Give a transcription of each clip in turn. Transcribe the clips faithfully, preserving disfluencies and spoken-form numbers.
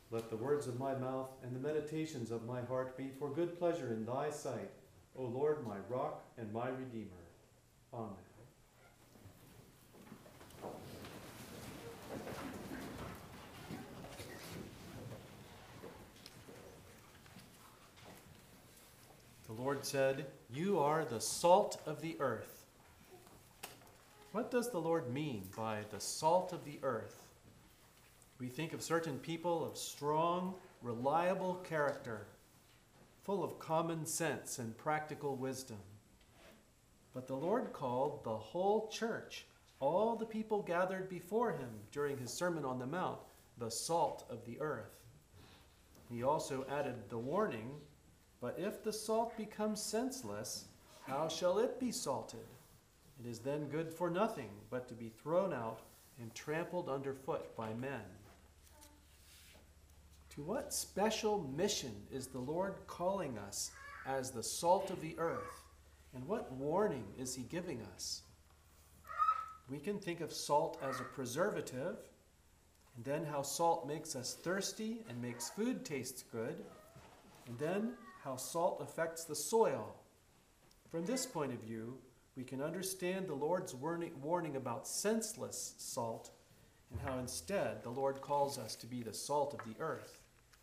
Let the words of my mouth and the meditations of my heart be for good pleasure in thy sight, O Lord, my rock and my redeemer. Amen. The Lord said, "You are the salt of the earth." What does the Lord mean by the salt of the earth? We think of certain people of strong, reliable character, full of common sense and practical wisdom. But the Lord called the whole church, all the people gathered before him during his Sermon on the Mount, the salt of the earth. He also added the warning, "But if the salt becomes senseless, how shall it be salted? It is then good for nothing but to be thrown out and trampled underfoot by men." To what special mission is the Lord calling us as the salt of the earth? And what warning is he giving us? We can think of salt as a preservative, and then how salt makes us thirsty and makes food taste good, and then how salt affects the soil. From this point of view, we can understand the Lord's warning about senseless salt and how instead the Lord calls us to be the salt of the earth.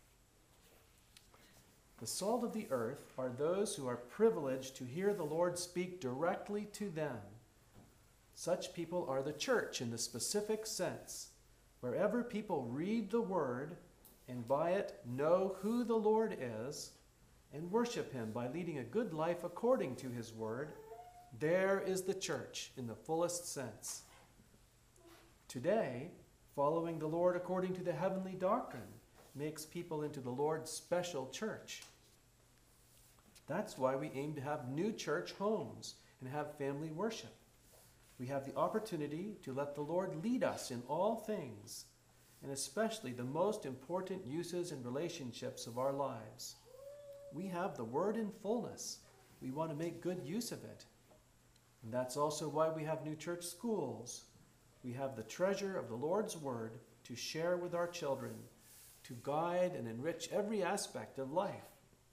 The salt of the earth are those who are privileged to hear the Lord speak directly to them. Such people are the church in the specific sense. Wherever people read the word and by it know who the Lord is and worship him by leading a good life according to his word, there is the church in the fullest sense. Today, following the Lord according to the heavenly doctrine makes people into the Lord's special church. That's why we aim to have new church homes and have family worship. We have the opportunity to let the Lord lead us in all things, and especially the most important uses and relationships of our lives. We have the word in fullness. We want to make good use of it. And that's also why we have new church schools. We have the treasure of the Lord's word to share with our children, to guide and enrich every aspect of life.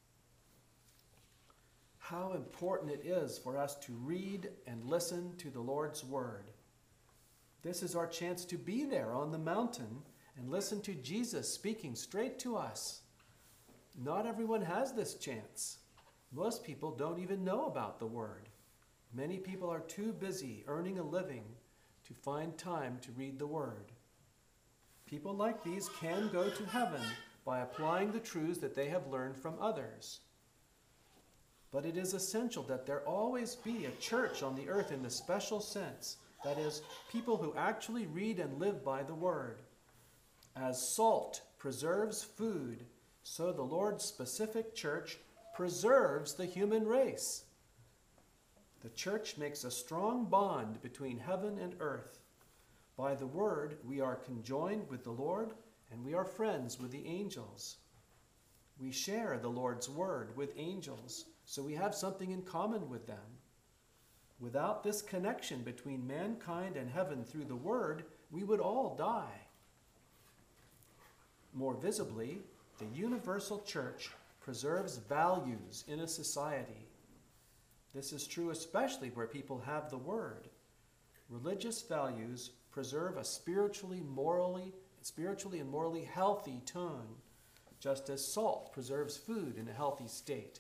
How important it is for us to read and listen to the Lord's word. This is our chance to be there on the mountain and listen to Jesus speaking straight to us. Not everyone has this chance. Most people don't even know about the word. Many people are too busy earning a living to find time to read the word. People like these can go to heaven by applying the truths that they have learned from others. But it is essential that there always be a church on the earth in the special sense, that is, people who actually read and live by the word. As salt preserves food, so the Lord's specific church preserves the human race. The church makes a strong bond between heaven and earth. By the word, we are conjoined with the Lord, and we are friends with the angels. We share the Lord's word with angels, so we have something in common with them. Without this connection between mankind and heaven through the word, we would all die. More visibly, the universal church preserves values in a society. This is true especially where people have the word. Religious values preserve a spiritually, morally, spiritually and morally healthy tone, just as salt preserves food in a healthy state.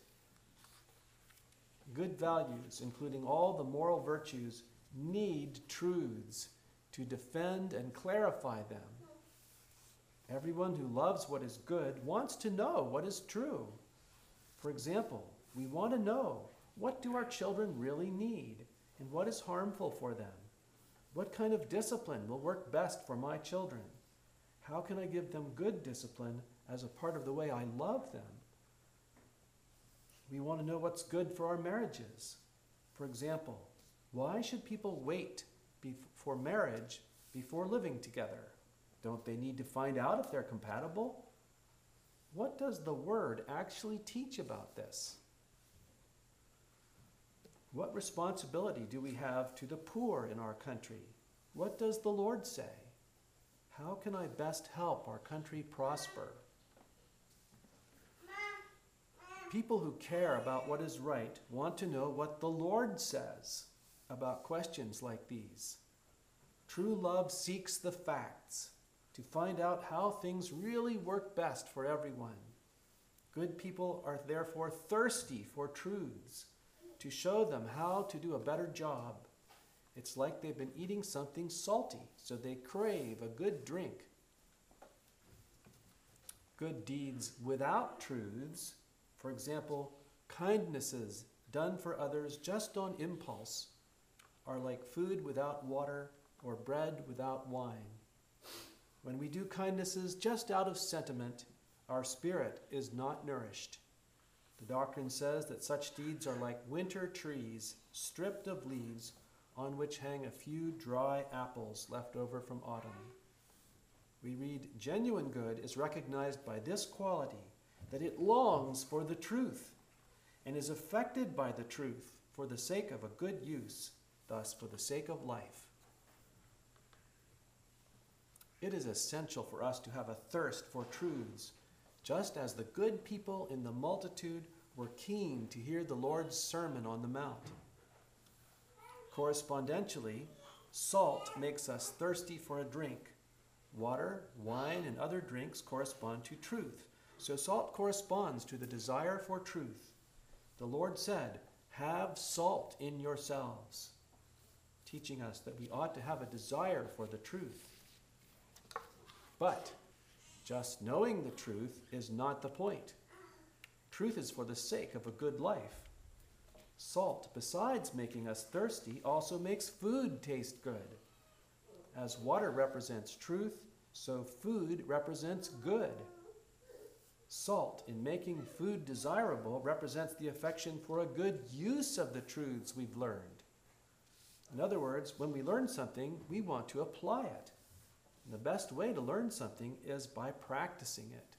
Good values, including all the moral virtues, need truths to defend and clarify them. Everyone who loves what is good wants to know what is true. For example, we want to know, what do our children really need and what is harmful for them? What kind of discipline will work best for my children? How can I give them good discipline as a part of the way I love them? We want to know what's good for our marriages. For example, why should people wait for marriage before living together? Don't they need to find out if they're compatible? What does the Word actually teach about this? What responsibility do we have to the poor in our country? What does the Lord say? How can I best help our country prosper? People who care about what is right want to know what the Lord says about questions like these. True love seeks the facts to find out how things really work best for everyone. Good people are therefore thirsty for truths to show them how to do a better job. It's like they've been eating something salty, so they crave a good drink. Good deeds without truths, for example, kindnesses done for others just on impulse, are like food without water or bread without wine. When we do kindnesses just out of sentiment, our spirit is not nourished. The doctrine says that such deeds are like winter trees stripped of leaves on which hang a few dry apples left over from autumn. We read, genuine good is recognized by this quality, that it longs for the truth and is affected by the truth for the sake of a good use, thus for the sake of life. It is essential for us to have a thirst for truths, just as the good people in the multitude were keen to hear the Lord's Sermon on the Mount. Correspondentially, salt makes us thirsty for a drink. Water, wine, and other drinks correspond to truth. So salt corresponds to the desire for truth. The Lord said, "Have salt in yourselves," teaching us that we ought to have a desire for the truth. But just knowing the truth is not the point. Truth is for the sake of a good life. Salt, besides making us thirsty, also makes food taste good. As water represents truth, so food represents good. Salt, in making food desirable, represents the affection for a good use of the truths we've learned. In other words, when we learn something, we want to apply it. And the best way to learn something is by practicing it.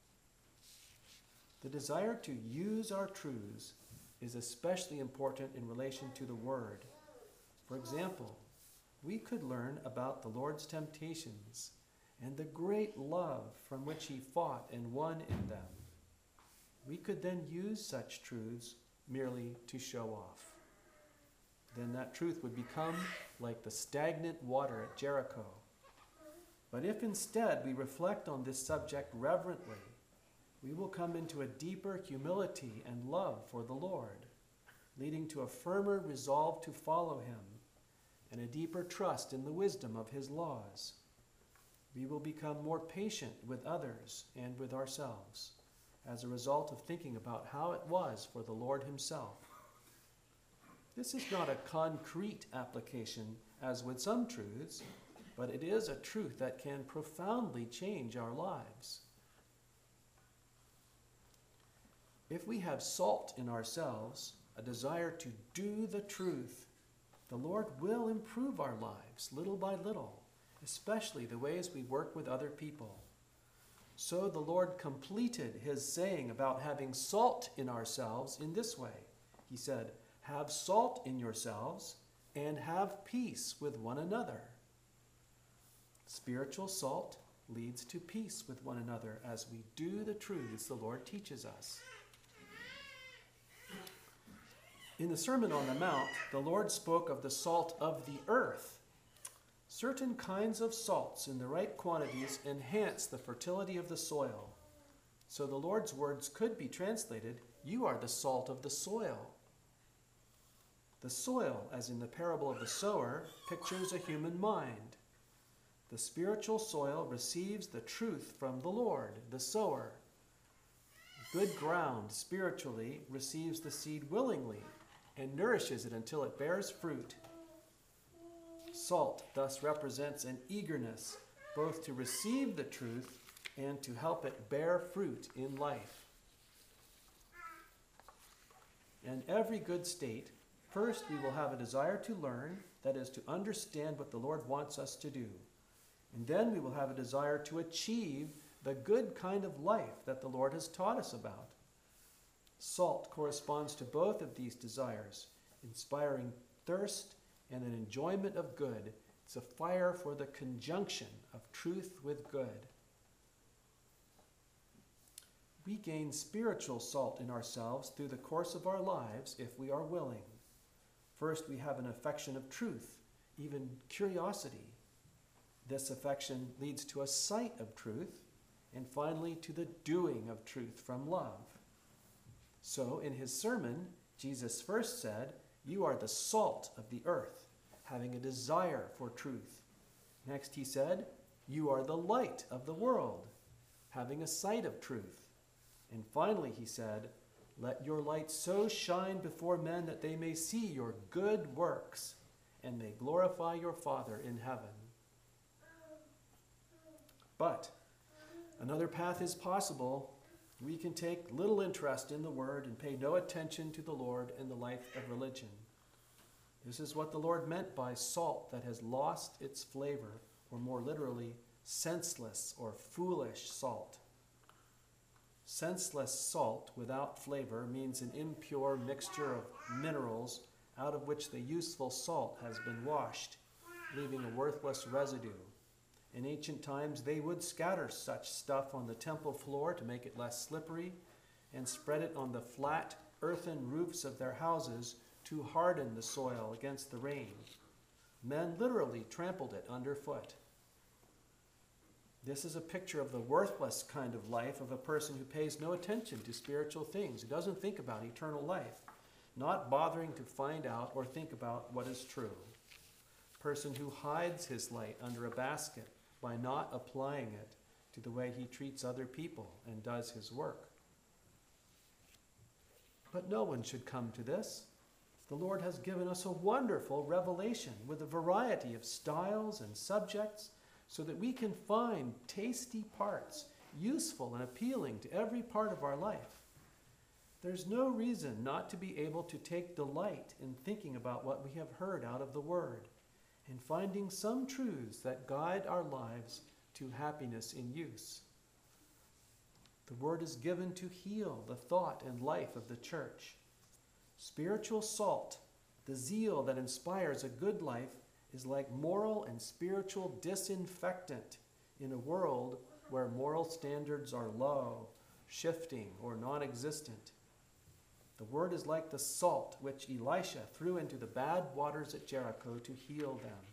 The desire to use our truths is especially important in relation to the Word. For example, we could learn about the Lord's temptations and the great love from which he fought and won in them. We could then use such truths merely to show off. Then that truth would become like the stagnant water at Jericho. But if instead we reflect on this subject reverently, we will come into a deeper humility and love for the Lord, leading to a firmer resolve to follow him and a deeper trust in the wisdom of his laws. We will become more patient with others and with ourselves as a result of thinking about how it was for the Lord himself. This is not a concrete application as with some truths, but it is a truth that can profoundly change our lives. If we have salt in ourselves, a desire to do the truth, the Lord will improve our lives little by little, especially the ways we work with other people. So the Lord completed his saying about having salt in ourselves in this way. He said, "Have salt in yourselves and have peace with one another." Spiritual salt leads to peace with one another as we do the truths the Lord teaches us. In the Sermon on the Mount, the Lord spoke of the salt of the earth. Certain kinds of salts in the right quantities enhance the fertility of the soil. So the Lord's words could be translated, "You are the salt of the soil." The soil, as in the parable of the sower, pictures a human mind. The spiritual soil receives the truth from the Lord, the sower. Good ground, spiritually, receives the seed willingly and nourishes it until it bears fruit. Salt thus represents an eagerness both to receive the truth and to help it bear fruit in life. In every good state, first we will have a desire to learn, that is, to understand what the Lord wants us to do. And then we will have a desire to achieve the good kind of life that the Lord has taught us about. Salt corresponds to both of these desires, inspiring thirst and an enjoyment of good. It's a fire for the conjunction of truth with good. We gain spiritual salt in ourselves through the course of our lives if we are willing. First, we have an affection of truth, even curiosity. This affection leads to a sight of truth, and finally to the doing of truth from love. So in his sermon, Jesus first said, "You are the salt of the earth, having a desire for truth." Next he said, "You are the light of the world, having a sight of truth." And finally he said, "Let your light so shine before men that they may see your good works and may glorify your Father in heaven." But another path is possible. We can take little interest in the Word and pay no attention to the Lord and the life of religion. This is what the Lord meant by salt that has lost its flavor, or more literally, senseless or foolish salt. Senseless salt without flavor means an impure mixture of minerals out of which the useful salt has been washed, leaving a worthless residue. In ancient times, they would scatter such stuff on the temple floor to make it less slippery and spread it on the flat earthen roofs of their houses to harden the soil against the rain. Men literally trampled it underfoot. This is a picture of the worthless kind of life of a person who pays no attention to spiritual things, who doesn't think about eternal life, not bothering to find out or think about what is true. A person who hides his light under a basket by not applying it to the way he treats other people and does his work. But no one should come to this. The Lord has given us a wonderful revelation with a variety of styles and subjects so that we can find tasty parts, useful and appealing to every part of our life. There's no reason not to be able to take delight in thinking about what we have heard out of the Word and finding some truths that guide our lives to happiness in use. The Word is given to heal the thought and life of the church. Spiritual salt, the zeal that inspires a good life, is like moral and spiritual disinfectant in a world where moral standards are low, shifting, or non-existent. The Word is like the salt which Elisha threw into the bad waters at Jericho to heal them.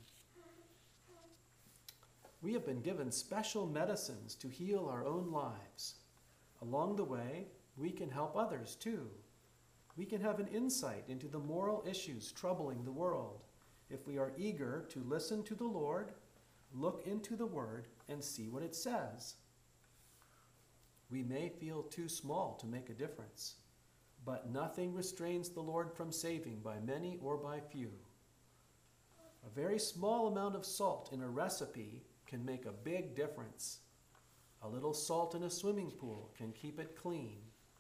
We have been given special medicines to heal our own lives. Along the way, we can help others too. We can have an insight into the moral issues troubling the world if we are eager to listen to the Lord, look into the Word, and see what it says. We may feel too small to make a difference, but nothing restrains the Lord from saving by many or by few. A very small amount of salt in a recipe can make a big difference. A little salt in a swimming pool can keep it clean.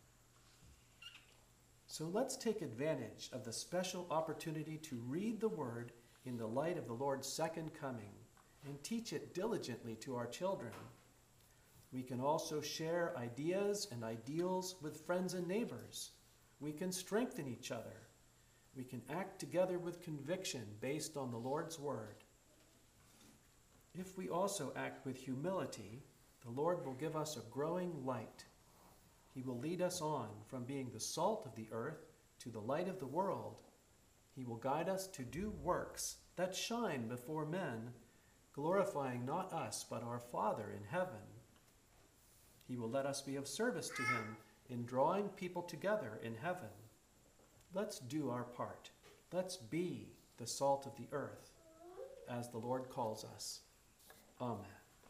So let's take advantage of the special opportunity to read the Word in the light of the Lord's second coming and teach it diligently to our children. We can also share ideas and ideals with friends and neighbors. We can strengthen each other. We can act together with conviction based on the Lord's Word. If we also act with humility, the Lord will give us a growing light. He will lead us on from being the salt of the earth to the light of the world. He will guide us to do works that shine before men, glorifying not us but our Father in heaven. He will let us be of service to Him in drawing people together in heaven. Let's do our part. Let's be the salt of the earth, as the Lord calls us. Amen.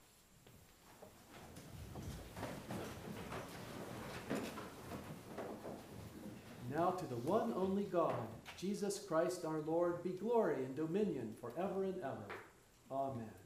Now to the one only God, Jesus Christ our Lord, be glory and dominion forever and ever. Amen.